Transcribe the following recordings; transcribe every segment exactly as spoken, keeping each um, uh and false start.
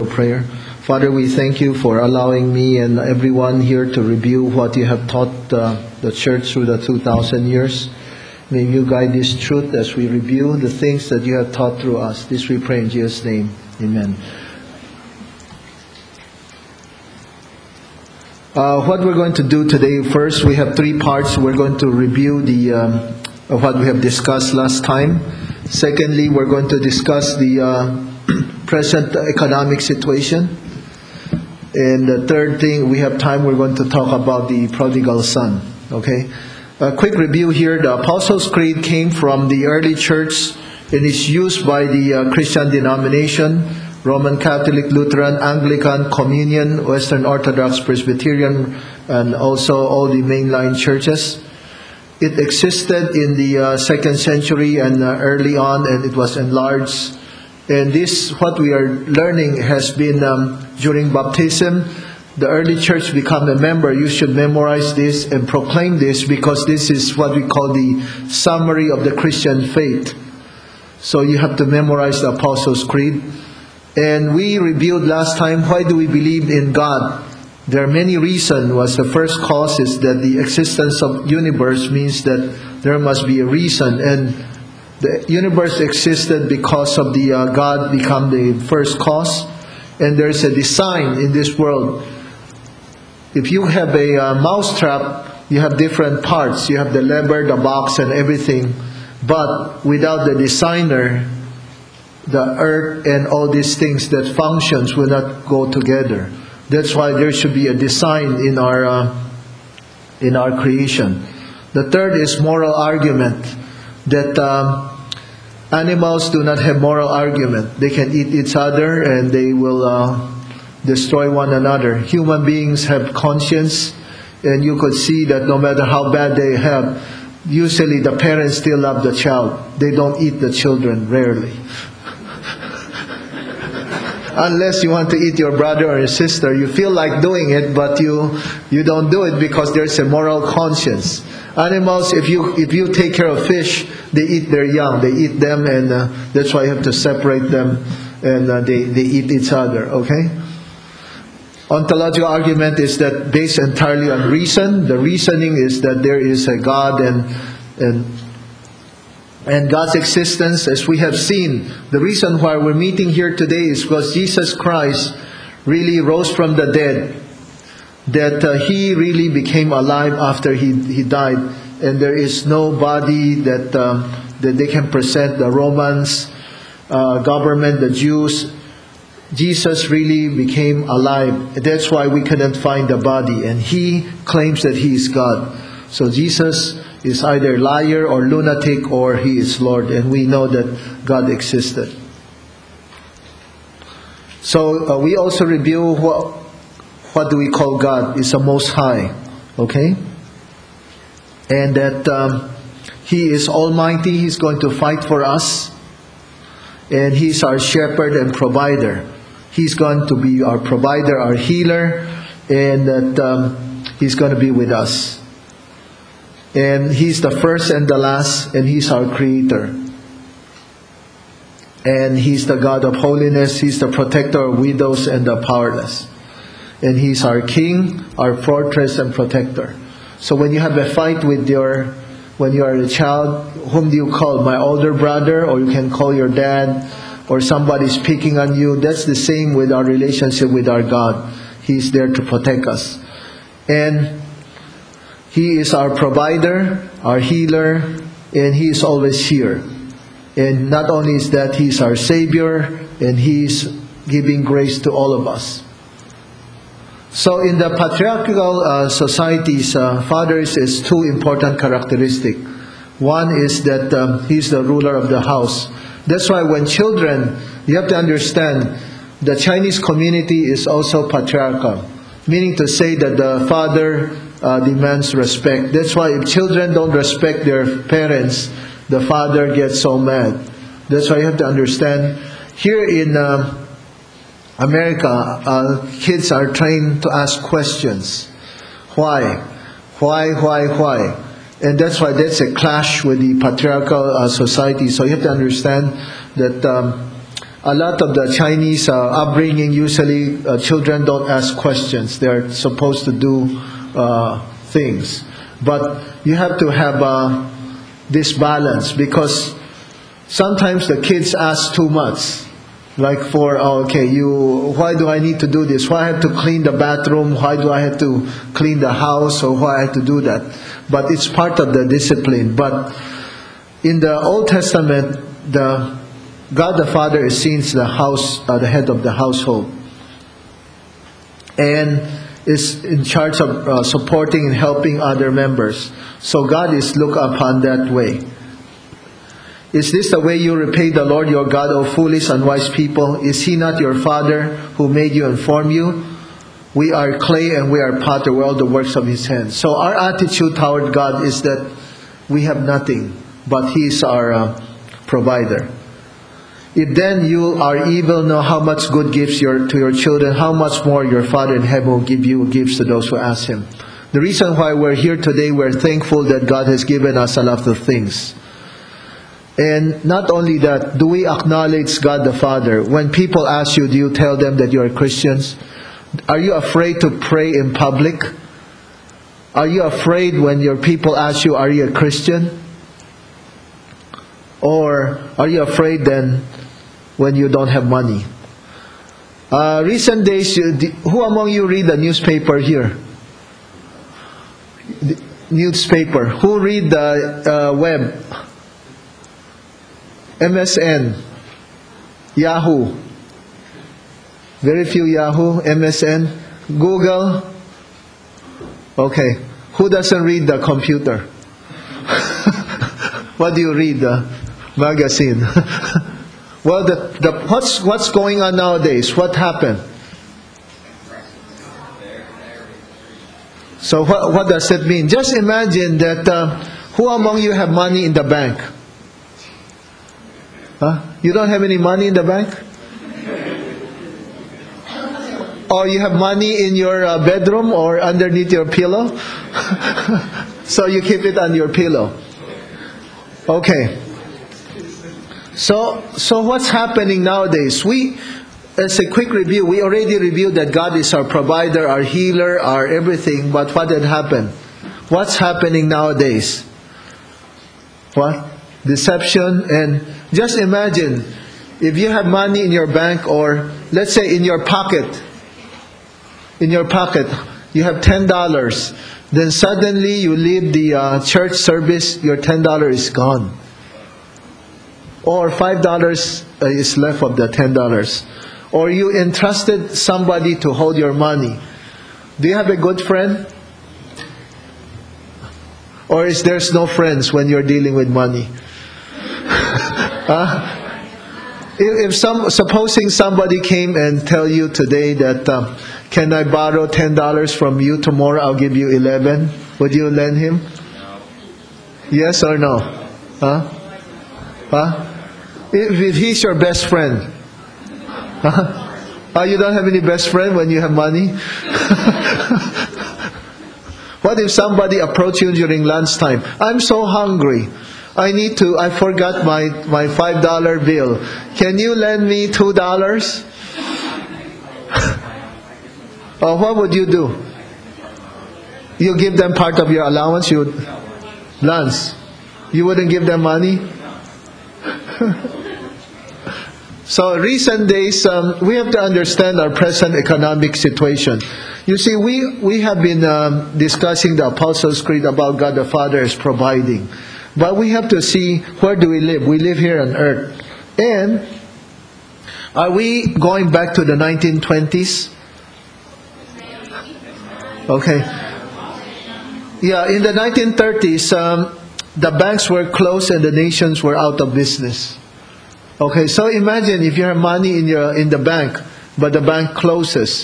Prayer. Father, we thank you for allowing me and everyone here to review what you have taught uh, the church through the two thousand years. May you guide this truth as we review the things that you have taught through us. This we pray in Jesus' name. Amen. Uh, what we're going to do today, first we have three parts. We're going to review the um, of what we have discussed last time. Secondly, we're going to discuss the uh, present economic situation. And the third thing, we have time, we're going to talk about the prodigal son. Okay? A quick review here. The Apostles' Creed came from the early church and is used by the uh, Christian denomination, Roman Catholic, Lutheran, Anglican, Communion, Western Orthodox, Presbyterian, and also all the mainline churches. It existed in the uh, second century and uh, early on, and it was enlarged. And this, what we are learning, has been um, during baptism. The early church become a member. You should memorize this and proclaim this, because this is what we call the summary of the Christian faith. So you have to memorize the Apostles' Creed. And we reviewed last time, why do we believe in God? There are many reasons. Was the first cause is that the existence of universe means that there must be a reason, and the universe existed because of the uh, God become the first cause, and there's a design in this world. If you have a uh, mouse trap, you have different parts. You have the lever, the box, and everything. But without the designer, the earth and all these things that functions will not go together. That's why there should be a design in our uh, in our creation. The third is moral argument, that um, animals do not have moral argument. They can eat each other and they will uh, destroy one another. Human beings have conscience, and you could see that no matter how bad they have, usually the parents still love the child. They don't eat the children, rarely. Unless you want to eat your brother or your sister, you feel like doing it, but you you don't do it because there's a moral conscience. Animals, if you if you take care of fish, they eat their young, they eat them, and uh, that's why you have to separate them, and uh, they they eat each other. Okay. Ontological argument is that based entirely on reason. The reasoning is that there is a God, and and. And God's existence, as we have seen, the reason why we're meeting here today is because Jesus Christ really rose from the dead. That uh, He really became alive after He, he died. And there is no body that, um, that they can present, the Romans, uh, government, the Jews. Jesus really became alive. That's why we couldn't find the body. And He claims that He is God. So Jesus is either liar or lunatic, or He is Lord, and we know that God existed. So uh, we also review what what do we call God? Is the Most High, okay? And that um, He is Almighty. He's going to fight for us, and He's our shepherd and provider. He's going to be our provider, our healer, and that um, He's going to be with us. And He's the first and the last, and He's our Creator. And He's the God of holiness. He's the protector of widows and the powerless. And He's our King, our fortress and protector. So when you have a fight with your, when you are a child, whom do you call? My older brother, or you can call your dad, or somebody's picking on you. That's the same with our relationship with our God. He's there to protect us. And He is our provider, our healer, and He is always here. And not only is that, He is our Savior, and He is giving grace to all of us. So in the patriarchal uh, societies, uh, fathers is two important characteristics. One is that um, He's the ruler of the house. That's why when children, you have to understand, the Chinese community is also patriarchal. Meaning to say that the father Uh, demands respect. That's why if children don't respect their parents, the father gets so mad. That's why you have to understand. Here in uh, America, uh, kids are trained to ask questions. Why? Why, why, why? And that's why that's a clash with the patriarchal uh, society. So you have to understand that um, a lot of the Chinese uh, upbringing, usually uh, children don't ask questions. They're supposed to do uh, things. But you have to have uh, this balance, because sometimes the kids ask too much. Like for, oh, okay, you, why do I need to do this? Why I have to clean the bathroom? Why do I have to clean the house? Or why I have to do that? But it's part of the discipline. But in the Old Testament, the God the Father is seen as the house, uh, the head of the household, and is in charge of uh, supporting and helping other members. So God is looked upon that way. Is this the way you repay the Lord your God, O foolish, unwise people? Is He not your Father who made you and formed you? We are clay and we are potter. We're all the works of His hands. So our attitude toward God is that we have nothing, but He is our uh, provider. If then you are evil, know how much good gifts your, to your children, how much more your Father in heaven will give you gifts to those who ask Him. The reason why we're here today, we're thankful that God has given us a lot of things. And not only that, do we acknowledge God the Father? When people ask you, do you tell them that you are Christians? Are you afraid to pray in public? Are you afraid when your people ask you, are you a Christian? Or are you afraid then when you don't have money? Uh, recent days, who among you read the newspaper here? The newspaper. Who read the uh, web? M S N, Yahoo. Very few Yahoo, M S N, Google. Okay. Who doesn't read the computer? What do you read? The magazine. Well, the, the, what's, what's going on nowadays? What happened? So what, what does it mean? Just imagine that uh, who among you have money in the bank? Huh? You don't have any money in the bank? Or you have money in your uh, bedroom or underneath your pillow? So you keep it on your pillow. Okay. So, so what's happening nowadays? We, as a quick review, we already reviewed that God is our provider, our healer, our everything. But what had happened? What's happening nowadays? What? Deception. And just imagine, if you have money in your bank, or let's say in your pocket, in your pocket, you have ten dollars. Then suddenly you leave the uh, church service, your ten dollars is gone. Or five dollars is left of the ten dollars. Or you entrusted somebody to hold your money. Do you have a good friend? Or is there's no friends when you're dealing with money? Huh? If, if some, supposing somebody came and tell you today that, um, can I borrow ten dollars from you tomorrow? I'll give you eleven. Would you lend him? No. Yes or no? Huh? Huh? If, if he's your best friend. Huh? Oh, you don't have any best friend when you have money? What if somebody approached you during lunchtime? I'm so hungry. I need to, I forgot my, my five dollar bill. Can you lend me two dollars? Oh, what would you do? You give them part of your allowance? You would, Lance, you wouldn't give them money? So recent days, um, we have to understand our present economic situation. You see, we, we have been um, discussing the Apostles' Creed about God the Father is providing. But we have to see, where do we live? We live here on earth. And are we going back to the nineteen twenties? Okay. Yeah, in the nineteen thirties, um, the banks were closed and the nations were out of business. Okay, so imagine if you have money in your in the bank, but the bank closes.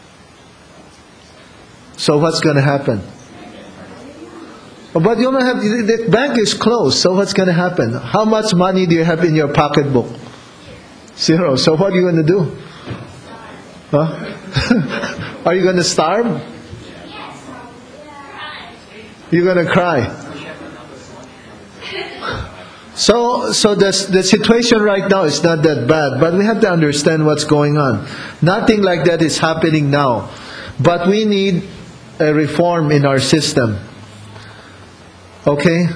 So what's going to happen? But you don't have, the bank is closed, so what's going to happen? How much money do you have in your pocketbook? Zero. So what are you going to do? Huh? Are you going to starve? You're going to cry. So, so the, the situation right now is not that bad, but we have to understand what's going on. Nothing like that is happening now. But we need a reform in our system. Okay?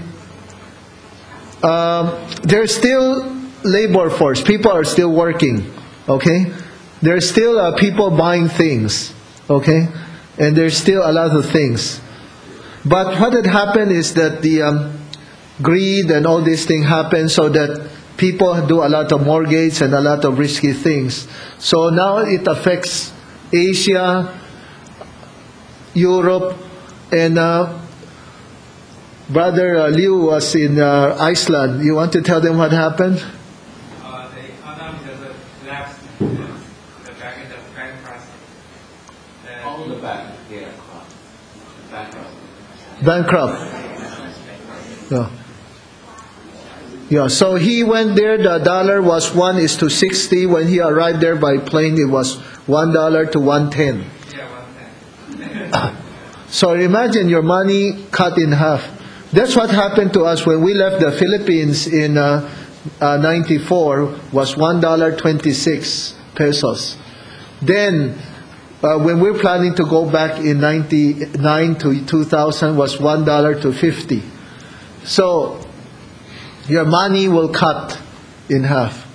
Um, there's still labor force. People are still working. Okay? There's still uh, people buying things. Okay? And there's still a lot of things. But what had happened is that the um, greed and all these things happen so that people do a lot of mortgage and a lot of risky things. So now it affects Asia, Europe, and uh, Brother uh, Liu was in uh, Iceland. You want to tell them what happened? Uh, the economy just collapsed. The bank in the bankrupt. All the bank, yeah, bankrupt. Bankrupt. Yeah. Yeah, so he went there, the dollar was one is to sixty. When he arrived there by plane, it was one dollar to one ten. Yeah, one ten. So imagine your money cut in half. That's what happened to us when we left the Philippines in uh, uh, ninety-four, was one dollar twenty-six pesos. Then, uh, when we're planning to go back in ninety-nine to two thousand, was one dollar to fifty. So, your money will cut in half.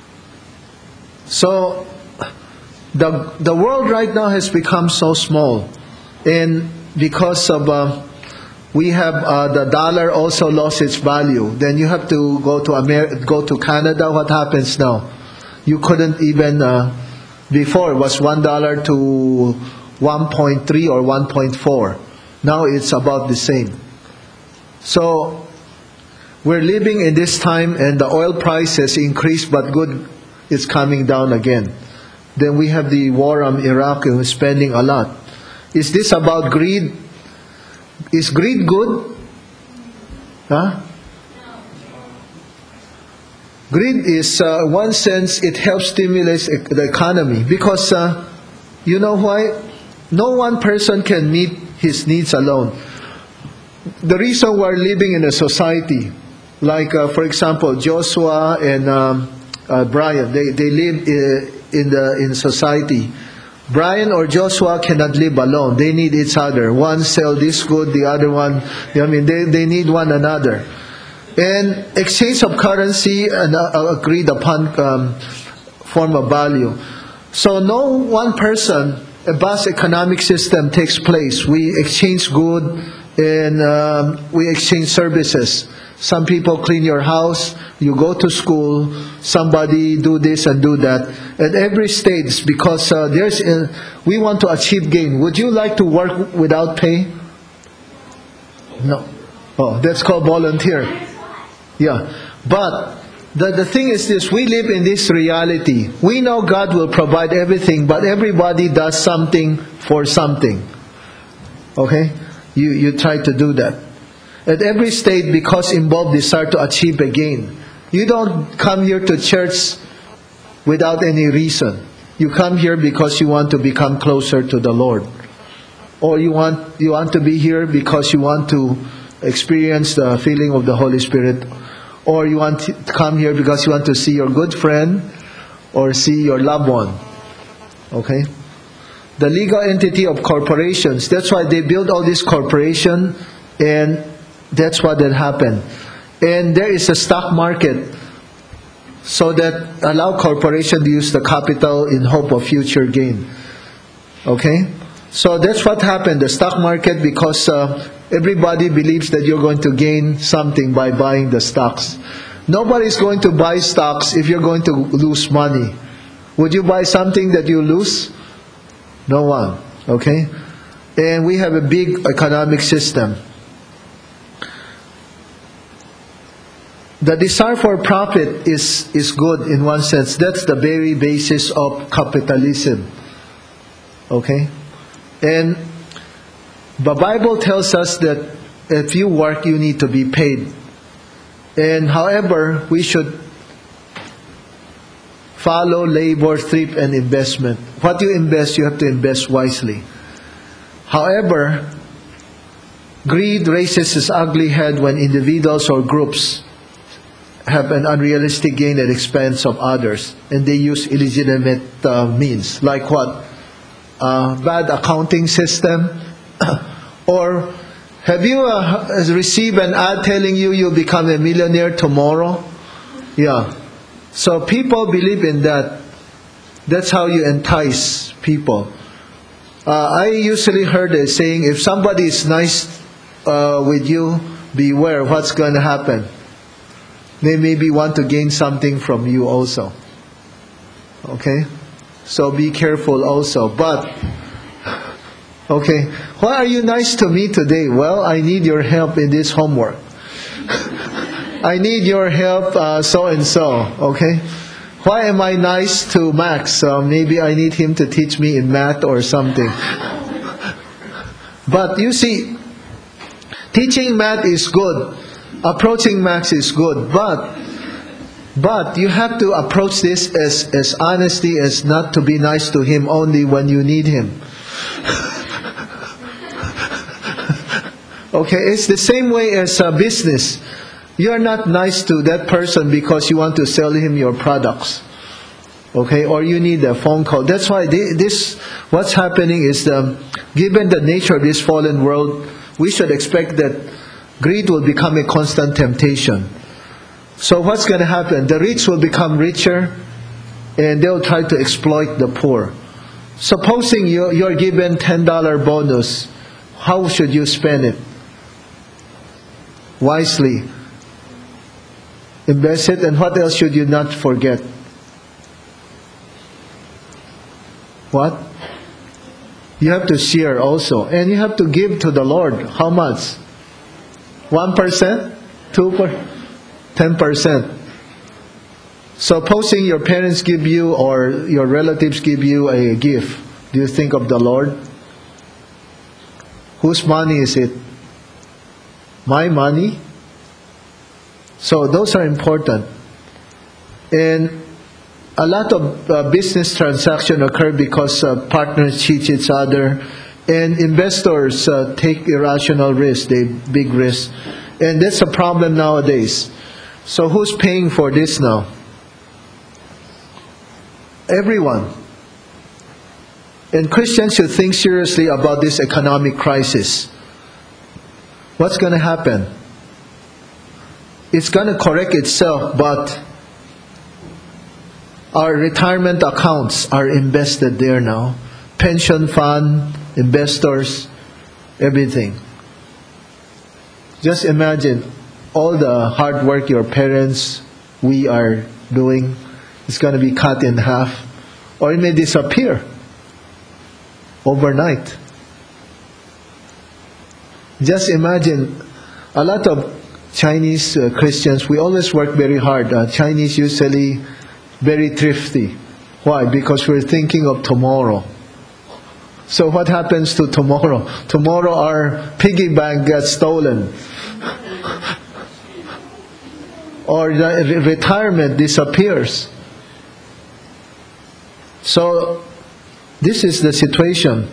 So, the the world right now has become so small, and because of uh, we have uh, the dollar also lost its value. Then you have to go to Amer- go to Canada. What happens now? You couldn't even uh, before it was one dollar to one point three or one point four. Now it's about the same. So we're living in this time, and the oil price has increased, but good is coming down again. Then we have the war on Iraq, and we're spending a lot. Is this about greed? Is greed good? Huh? Greed is, uh, one sense, it helps stimulate the economy. Because, uh, you know why? No one person can meet his needs alone. The reason we're living in a society, like, uh, for example, Joshua and um, uh, Brian, they, they live uh, in the in society. Brian or Joshua cannot live alone. They need each other. One sell this good, the other one, I mean, they, they need one another. And exchange of currency and uh, agreed upon um, form of value. So no one person, a vast economic system takes place. We exchange good and um, we exchange services. Some people clean your house, you go to school, somebody do this and do that. At every stage, because uh, there's a, we want to achieve gain. Would you like to work without pay? No. Oh, that's called volunteer. Yeah. But the, the thing is this, we live in this reality. We know God will provide everything, but everybody does something for something. Okay? You, you try to do that. At every stage, because involved desire to achieve a gain. You don't come here to church without any reason. You come here because you want to become closer to the Lord. Or you want you want to be here because you want to experience the feeling of the Holy Spirit. Or you want to come here because you want to see your good friend or see your loved one. Okay? The legal entity of corporations. That's why they build all this corporation, and that's what had happened. And there is a stock market so that allow corporation to use the capital in hope of future gain. Okay? So that's what happened, the stock market, because uh, everybody believes that you're going to gain something by buying the stocks. Nobody's going to buy stocks if you're going to lose money. Would you buy something that you lose? No one. Okay? And we have a big economic system. The desire for profit is, is good in one sense. That's the very basis of capitalism. Okay? And the Bible tells us that if you work, you need to be paid. And however, we should follow labor, thrift, and investment. What you invest, you have to invest wisely. However, greed raises its ugly head when individuals or groups have an unrealistic gain at expense of others, and they use illegitimate uh, means, like what? Uh, bad accounting system, or have you uh, received an ad telling you you'll become a millionaire tomorrow? Yeah. So people believe in that. That's how you entice people. Uh, I usually heard a saying, if somebody is nice uh, with you, beware what's going to happen. They maybe want to gain something from you also. Okay? So be careful also. But, okay, why are you nice to me today? Well, I need your help in this homework. I need your help uh, so and so. Okay? Why am I nice to Max? Uh, maybe I need him to teach me in math or something. But you see, teaching math is good. Approaching Max is good. But but you have to approach this as, as honesty as not to be nice to him only when you need him. Okay, it's the same way as a business. You are not nice to that person because you want to sell him your products. Okay, or you need a phone call. That's why this, what's happening is, um, given the nature of this fallen world, we should expect that greed will become a constant temptation. So what's going to happen? The rich will become richer, and they'll try to exploit the poor. Supposing you, you're given ten dollars bonus, how should you spend it? Wisely. Invest it, and what else should you not forget? What? You have to share also. And you have to give to the Lord. How much? one percent? two percent? ten percent. Supposing your parents give you or your relatives give you a gift, do you think of the Lord? Whose money is it? My money? So those are important. And a lot of uh, business transactions occur because uh, partners cheat each other, and investors uh, take irrational risks, they big risks. And that's a problem nowadays. So who's paying for this now? Everyone. And Christians should think seriously about this economic crisis. What's going to happen? It's going to correct itself, but our retirement accounts are invested there now. Pension fund, investors, everything. Just imagine all the hard work your parents, we are doing, is going to be cut in half, or it may disappear overnight. Just imagine, a lot of Chinese uh, Christians, we always work very hard. Uh, Chinese usually very thrifty. Why? Because we're thinking of tomorrow. So what happens to tomorrow? Tomorrow our piggy bank gets stolen. Or the re- retirement disappears. So this is the situation.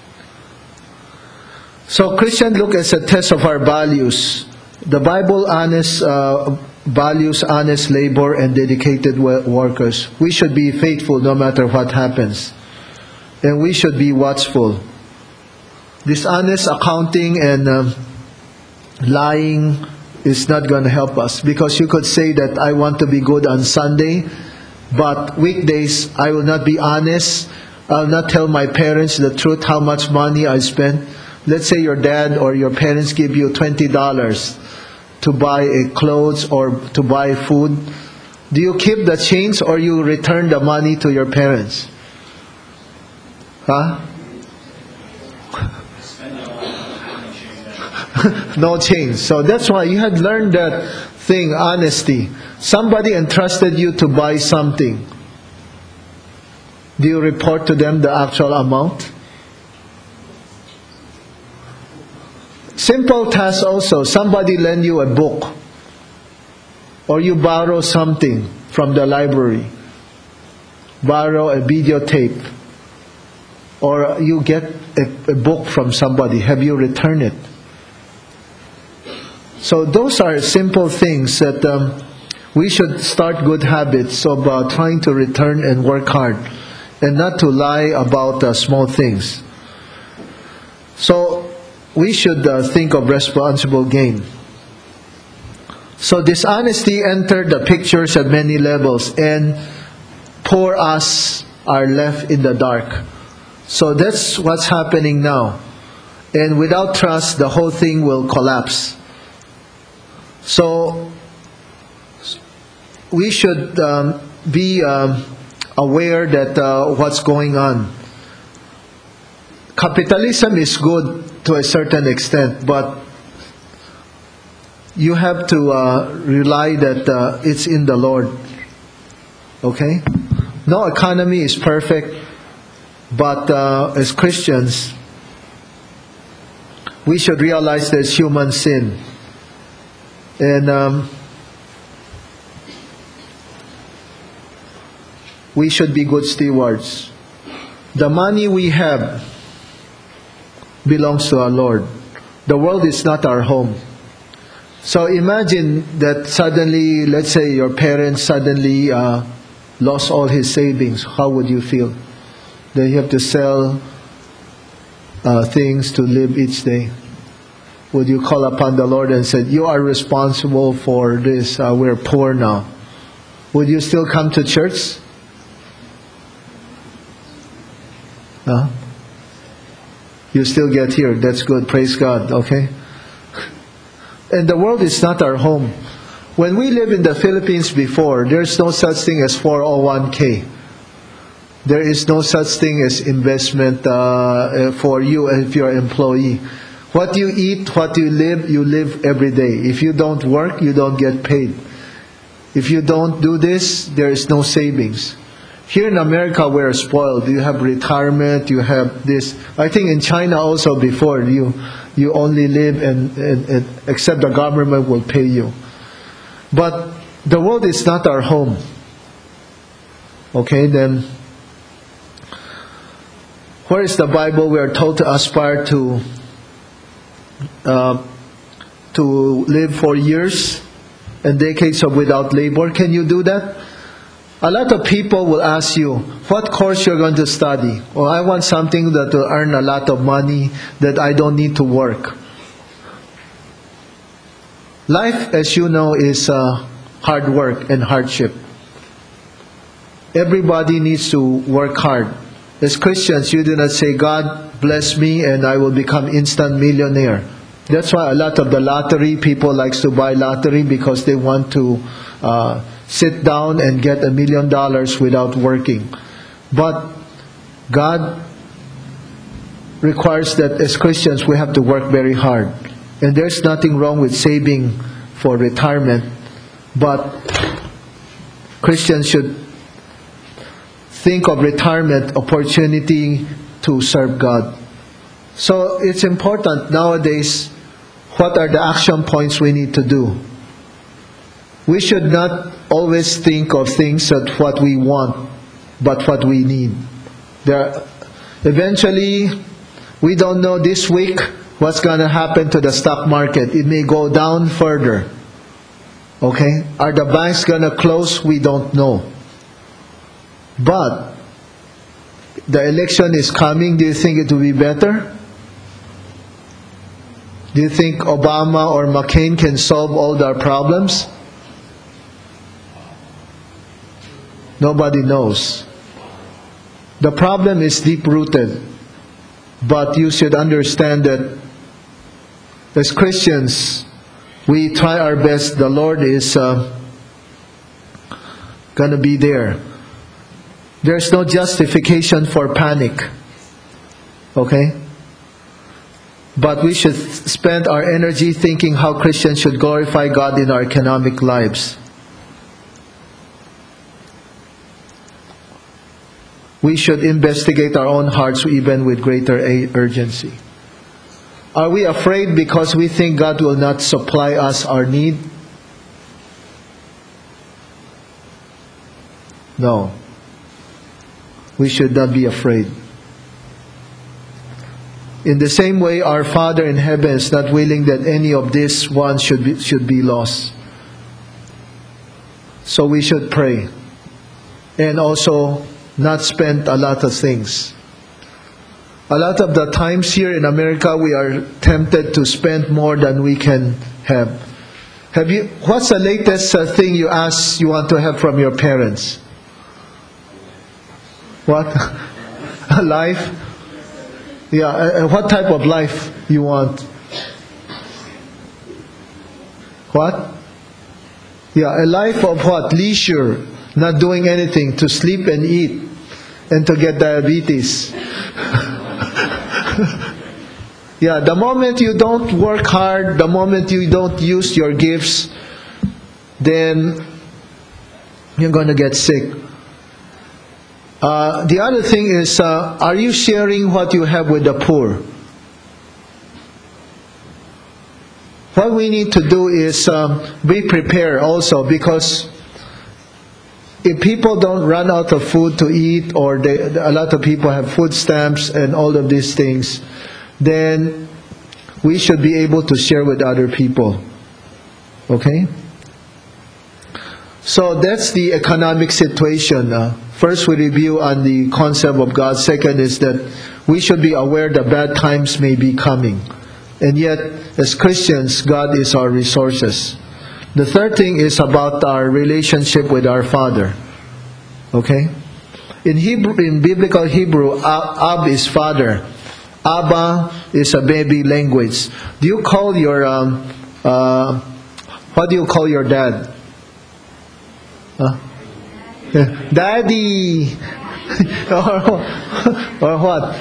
So Christians look as a test of our values. The Bible honest, uh, values honest labor and dedicated workers. We should be faithful no matter what happens. And we should be watchful. Dishonest accounting and um, lying is not going to help us. Because you could say that I want to be good on Sunday, but weekdays I will not be honest. I'll not tell my parents the truth how much money I spent. Let's say your dad or your parents give you twenty dollars to buy a clothes or to buy food. Do you keep the change or you return the money to your parents? Huh? No change. So that's why you had learned that thing, honesty. Somebody entrusted you to buy something. Do you report to them the actual amount? Simple task also. Somebody lend you a book, or you borrow something from the library, borrow a videotape, or you get a, a book from somebody. Have you returned it? So those are simple things that um, We should start good habits of uh, trying to return and work hard, and not to lie about uh, small things. So we should uh, think of responsible gain. So dishonesty entered the pictures at many levels, and poor us are left in the dark. So that's what's happening now. And without trust, the whole thing will collapse. So we should um, be um, aware that uh, what's going on. Capitalism is good to a certain extent, but you have to uh, rely that uh, it's in the Lord. Okay? No economy is perfect, but uh, as Christians, we should realize there's human sin. And um, we should be good stewards. The money we have belongs to our Lord. The world is not our home. So imagine that suddenly, let's say your parents suddenly uh, lost all his savings. How would you feel? That you have to sell uh, things to live each day. Would you call upon the Lord and say, you are responsible for this, uh, we're poor now? Would you still come to church? Huh? You still get here. That's good. Praise God. Okay? And the world is not our home. When we lived in the Philippines before, there's no such thing as four oh one k. There is no such thing as investment uh, for you if you're an employee. What you eat, what you live, you live every day. If you don't work, you don't get paid. If you don't do this, there is no savings. Here in America, we're spoiled. You have retirement, you have this. I think in China also before, you you only live and, and, and except the government will pay you. But the world is not our home. Okay, then where is the Bible? We are told to aspire to uh, to live for years and decades of without labor. Can you do that? A lot of people will ask you, what course you're going to study? Or I want something that will earn a lot of money, that I don't need to work. Life, as you know, is uh, hard work and hardship. Everybody needs to work hard. As Christians, you do not say, God bless me and I will become instant millionaire. That's why a lot of the lottery, people likes to buy lottery because they want to uh, sit down and get a million dollars without working. But God requires that as Christians we have to work very hard. And there's nothing wrong with saving for retirement, but Christians should think of retirement opportunity to serve God. So it's important nowadays, what are the action points we need to do? We should not always think of things that what we want, but what we need. There, eventually, we don't know this week what's going to happen to the stock market. It may go down further. Okay? Are the banks going to close? We don't know. But the election is coming. Do you think it will be better? Do you think Obama or McCain can solve all our problems? Nobody knows. The problem is deep-rooted. But you should understand that as Christians, we try our best. The Lord is uh, going to be there. There's no justification for panic. Okay? But we should spend our energy thinking how Christians should glorify God in our economic lives. We should investigate our own hearts even with greater urgency. Are we afraid because we think God will not supply us our need? No. We should not be afraid. In the same way, our Father in heaven is not willing that any of these ones should be, should be lost. So we should pray. And also not spend a lot of things. A lot of the times here in America, we are tempted to spend more than we can have. Have you? What's the latest uh, thing you ask you want to have from your parents? What? A life? Yeah. Uh, what type of life you want? What? Yeah, a life of what? Leisure, not doing anything, to sleep and eat, and to get diabetes. Yeah, the moment you don't work hard, the moment you don't use your gifts, then you're going to get sick. Uh, the other thing is, uh, are you sharing what you have with the poor? What we need to do is um, be prepared also, because if people don't run out of food to eat, or they, a lot of people have food stamps and all of these things, then we should be able to share with other people. Okay? So that's the economic situation. Uh, first, we review on the concept of God. Second is that we should be aware that bad times may be coming. And yet, as Christians, God is our resources. The third thing is about our relationship with our Father. Okay? In Hebrew, in biblical Hebrew, Ab is father. Abba is a baby language. Do you call your um, uh, what do you call your dad? Huh? Daddy, or, or what?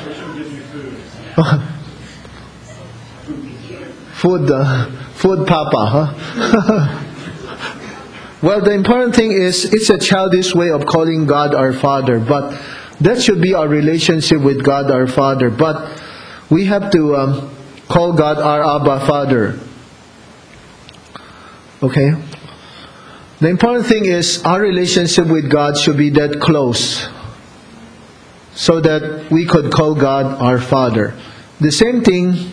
Food, uh, food, Papa, huh? Well, the important thing is, it's a childish way of calling God our Father, but that should be our relationship with God our Father. But we have to um, call God our Abba Father. Okay? The important thing is, our relationship with God should be that close, so that we could call God our Father. The same thing,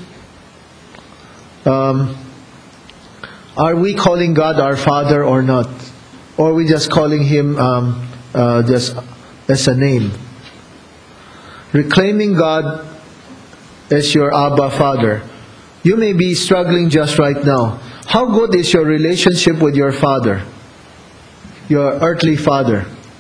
um, are we calling God our Father or not? Or are we just calling Him um, uh, just as a name? Reclaiming God as your Abba Father. You may be struggling just right now. How good is your relationship with your Father? Your earthly father?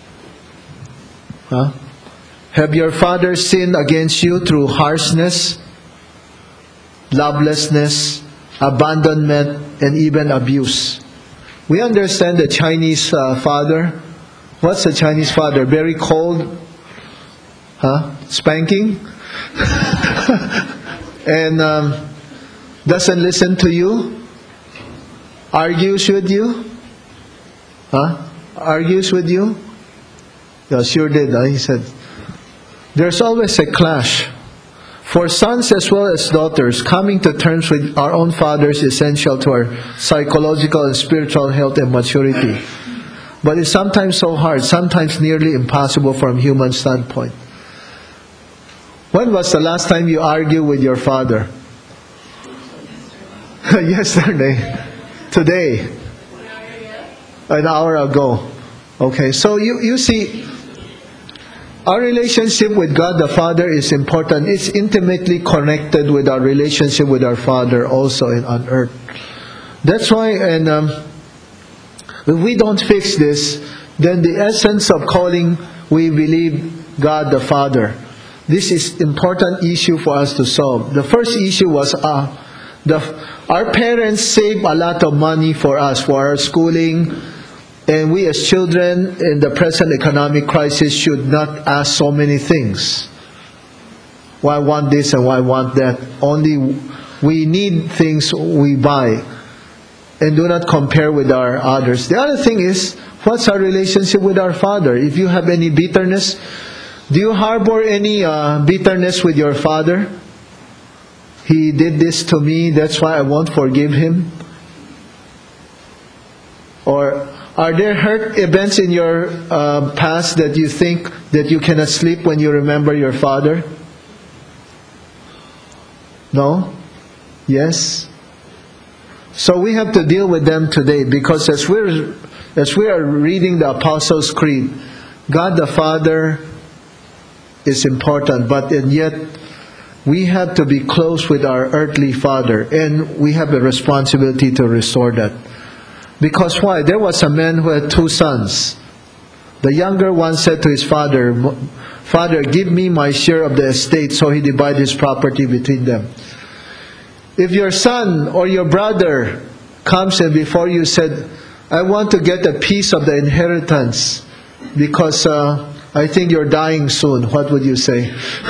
Huh? Have your father sinned against you through harshness, lovelessness, abandonment, and even abuse? We understand the Chinese uh, father. What's the Chinese father? Very cold, huh? Spanking, and um, doesn't listen to you, argues with you, huh? Argues with you. Yeah, sure did. Huh? He said, there's always a clash. For sons as well as daughters, coming to terms with our own fathers is essential to our psychological and spiritual health and maturity. But it's sometimes so hard, sometimes nearly impossible from a human standpoint. When was the last time you argued with your father? Yesterday. Today. An hour ago. Okay, so you, you see, our relationship with God the Father is important. It's intimately connected with our relationship with our Father also in, on earth. That's why, and um, if we don't fix this, then the essence of calling, we believe God the Father. This is important issue for us to solve. The first issue was uh, the our parents save a lot of money for us, for our schooling, and we as children in the present economic crisis should not ask so many things. Why want this and why want that? Only we need things we buy, and do not compare with our others. The other thing is, what's our relationship with our Father? If you have any bitterness, do you harbor any uh, bitterness with your father? He did this to me, that's why I won't forgive him. Or are there hurt events in your uh, past that you think that you cannot sleep when you remember your father? No? Yes? So we have to deal with them today, because as we're As we are reading the Apostles' Creed, God the Father is important, but and yet we have to be close with our earthly father, and we have a responsibility to restore that. Because why? There was a man who had two sons. The younger one said to his father, "Father, give me my share of the estate," so he divided his property between them. If your son or your brother comes and before you said, "I want to get a piece of the inheritance because uh, I think you're dying soon," what would you say?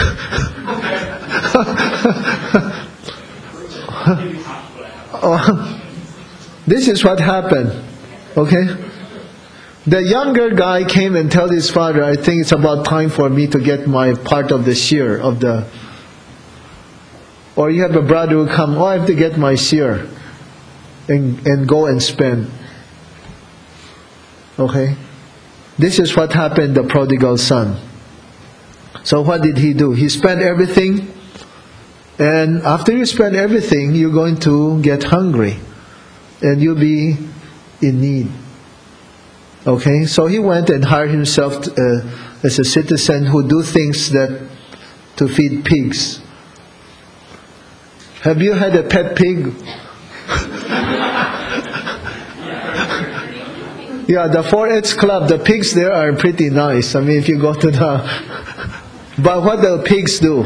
Oh, this is what happened. Okay? The younger guy came and told his father, "I think it's about time for me to get my part of the share of the..." Or you have a brother who come, "Oh, I have to get my share," and, and go and spend. Okay? This is what happened to the prodigal son. So what did he do? He spent everything, and after you spend everything, you're going to get hungry, and you'll be in need. Okay, so he went and hired himself uh, as a citizen who do things that to feed pigs. Have you had a pet pig? Yeah, the four H Club, the pigs there are pretty nice. I mean, if you go to the... But what do pigs do?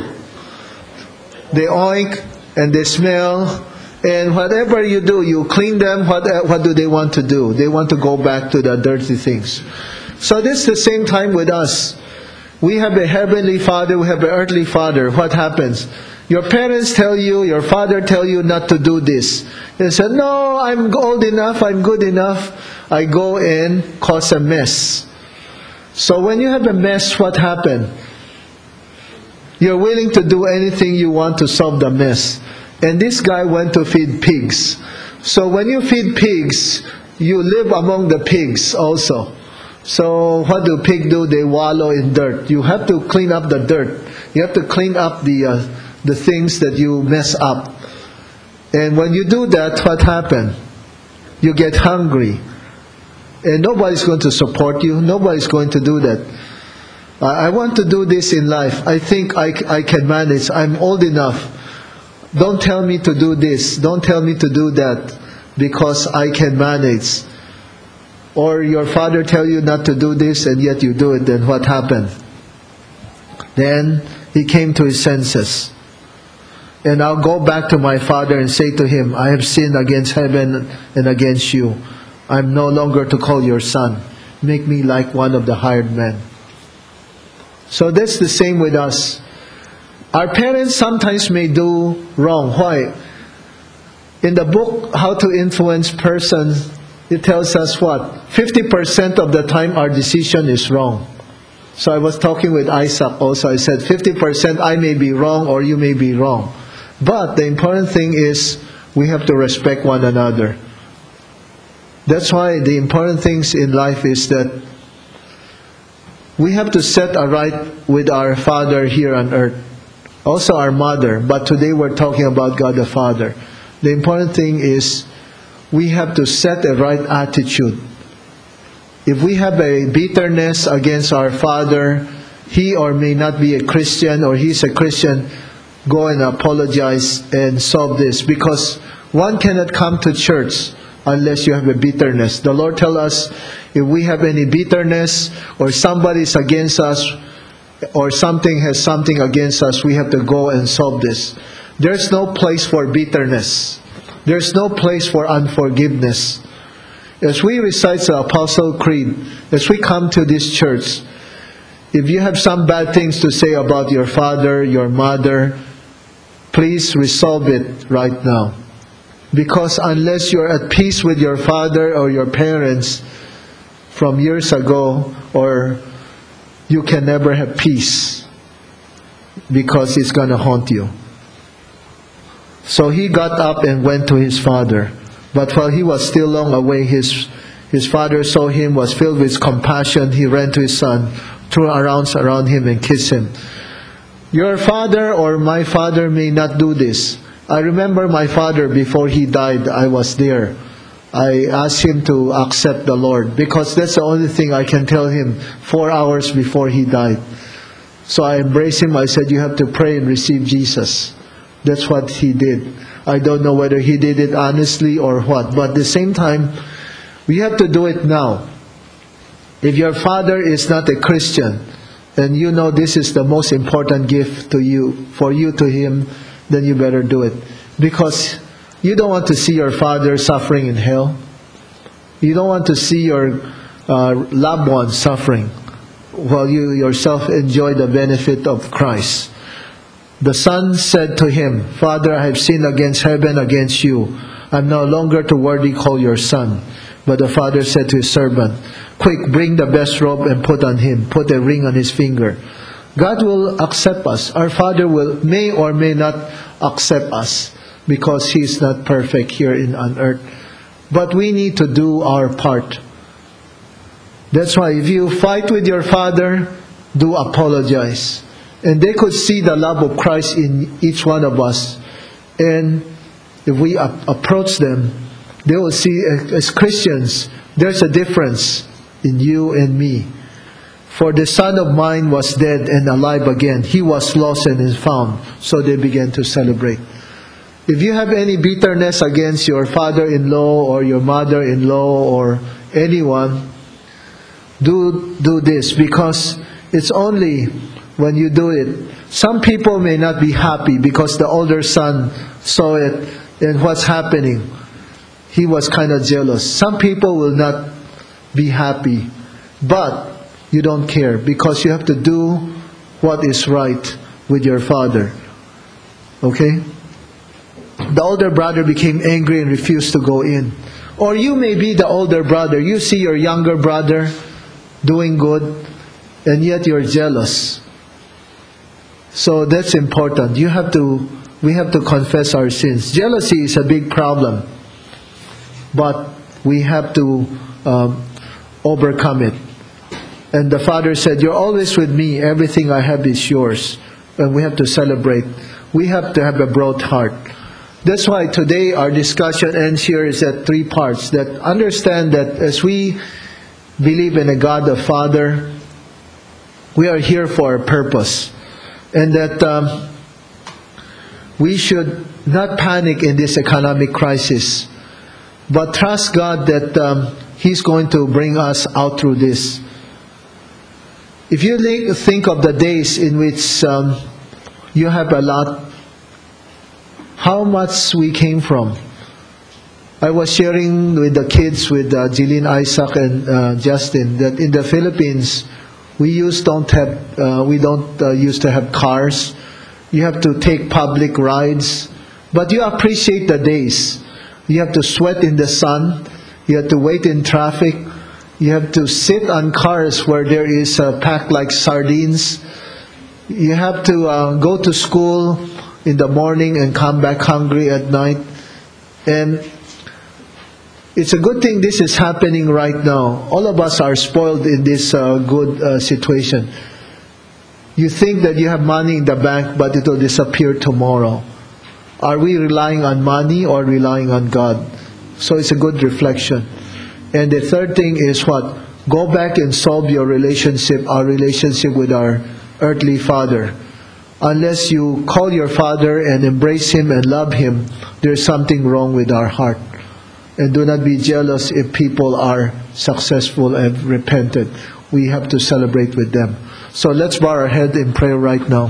They oink and they smell. And whatever you do, you clean them, what, what do they want to do? They want to go back to the dirty things. So this is the same time with us. We have a heavenly Father, we have an earthly Father. What happens? Your parents tell you, your father tell you not to do this. They say, "No, I'm old enough, I'm good enough." I go and cause a mess. So when you have a mess, what happens? You're willing to do anything you want to solve the mess. And this guy went to feed pigs. So when you feed pigs, you live among the pigs also. So what do pigs do? They wallow in dirt. You have to clean up the dirt. You have to clean up the uh, the things that you mess up. And when you do that, what happens? You get hungry. And nobody's going to support you. Nobody's going to do that. Uh, I want to do this in life. I think I, I can manage. I'm old enough. Don't tell me to do this. Don't tell me to do that, because I can manage. Or your father tell you not to do this and yet you do it, then what happened? Then he came to his senses. And I'll go back to my father and say to him, "I have sinned against heaven and against you. I'm no longer to call your son. Make me like one of the hired men." So that's the same with us. Our parents sometimes may do wrong. Why? In the book, How to Influence Persons, it tells us what? fifty percent of the time our decision is wrong. So I was talking with Isaac also. I said, fifty percent I may be wrong or you may be wrong. But the important thing is we have to respect one another. That's why the important things in life is that we have to set a right with our Father here on earth. Also our mother, but today we're talking about God the Father. The important thing is we have to set a right attitude. If we have a bitterness against our father, he or may not be a Christian, or he's a Christian, go and apologize and solve this. Because one cannot come to church unless you have a bitterness. The Lord tells us, if we have any bitterness or somebody is against us, or something has something against us, we have to go and solve this. There's no place for bitterness. There's no place for unforgiveness. As we recite the Apostle Creed, as we come to this church, if you have some bad things to say about your father, your mother, please resolve it right now. Because unless you're at peace with your father or your parents from years ago, or you can never have peace, because it's going to haunt you. So he got up and went to his father. But while he was still long away, his, his father saw him, was filled with compassion. He ran to his son, threw arms around him and kissed him. Your father or my father may not do this. I remember my father, before he died, I was there. I asked him to accept the Lord, because that's the only thing I can tell him four hours before he died. So I embraced him. I said, you have to pray and receive Jesus. That's what he did. I don't know whether he did it honestly or what, but at the same time, we have to do it now. If your father is not a Christian, and you know this is the most important gift to you, for you to him, then you better do it. Because you don't want to see your father suffering in hell. You don't want to see your uh, loved ones suffering while you yourself enjoy the benefit of Christ. The son said to him, Father, I have sinned against heaven, against you. I am no longer to worthy call your son. But the father said to his servant, quick, bring the best robe and put on him. Put a ring on his finger. God will accept us. Our Father will may or may not accept us, because He is not perfect here in on earth. But we need to do our part. That's why if you fight with your father, do apologize. And they could see the love of Christ in each one of us. And if we ap- approach them, they will see as Christians, there's a difference in you and me. For the son of mine was dead and alive again. He was lost and is found. So they began to celebrate. If you have any bitterness against your father-in-law or your mother-in-law or anyone, do do this, because it's only when you do it. Some people may not be happy because the older son saw it and what's happening. He was kind of jealous. Some people will not be happy, but you don't care, because you have to do what is right with your father. Okay? The older brother became angry and refused to go in. Or you may be the older brother. You see your younger brother doing good, and yet you're jealous. So that's important. You have to, we have to confess our sins. Jealousy is a big problem, but we have to um, overcome it. And the father said, you're always with me. Everything I have is yours. And we have to celebrate. We have to have a broad heart. That's why today our discussion ends here is at three parts. That understand that as we believe in a God the Father, we are here for a purpose. And that um, we should not panic in this economic crisis, but trust God that um, He's going to bring us out through this. If you think of the days in which um, you have a lot, how much we came from. I was sharing with the kids, with uh, Jeline, Isaac, and uh, Justin, that in the Philippines, we used don't have uh, we don't uh, used to have cars. You have to take public rides, but you appreciate the days. You have to sweat in the sun. You have to wait in traffic. You have to sit on cars where there is uh, packed like sardines. You have to uh, go to school in the morning and come back hungry at night. And it's a good thing this is happening right now. All of us are spoiled in this uh, good uh, situation. You think that you have money in the bank, but it will disappear tomorrow. Are we relying on money or relying on God? So it's a good reflection. And the third thing is what? Go back and solve your relationship, our relationship with our earthly father. Unless you call your father and embrace him and love him, there's something wrong with our heart. And do not be jealous if people are successful and repented. We have to celebrate with them. So let's bow our head in prayer right now.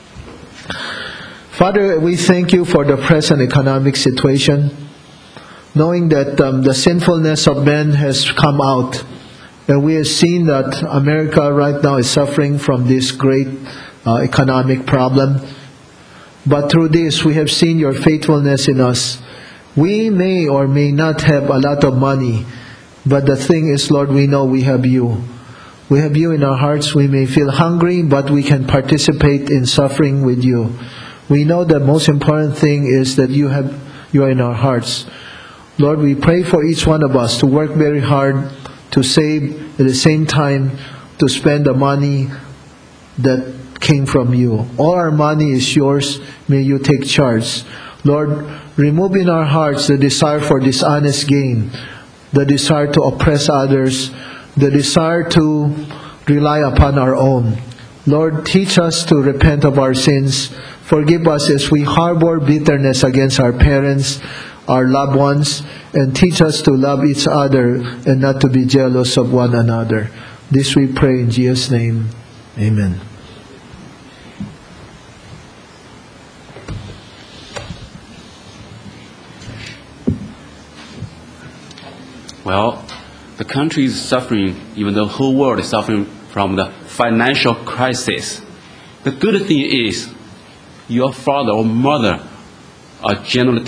Father, we thank you for the present economic situation, knowing that um, the sinfulness of men has come out. And we have seen that America right now is suffering from this great uh, economic problem. But through this, we have seen your faithfulness in us. We may or may not have a lot of money, but the thing is, Lord, we know we have you. We have you in our hearts. We may feel hungry, but we can participate in suffering with you. We know the most important thing is that you have you are in our hearts. Lord, we pray for each one of us to work very hard, to save, at the same time to spend the money that came from you. All our money is yours. May you take charge. Lord, remove in our hearts the desire for dishonest gain, the desire to oppress others, the desire to rely upon our own. Lord, teach us to repent of our sins. Forgive us as we harbor bitterness against our parents, our loved ones, and teach us to love each other and not to be jealous of one another. This we pray in Jesus' name. Amen. Well, the country is suffering, even the whole world is suffering from the financial crisis. The good thing is your father or mother are generally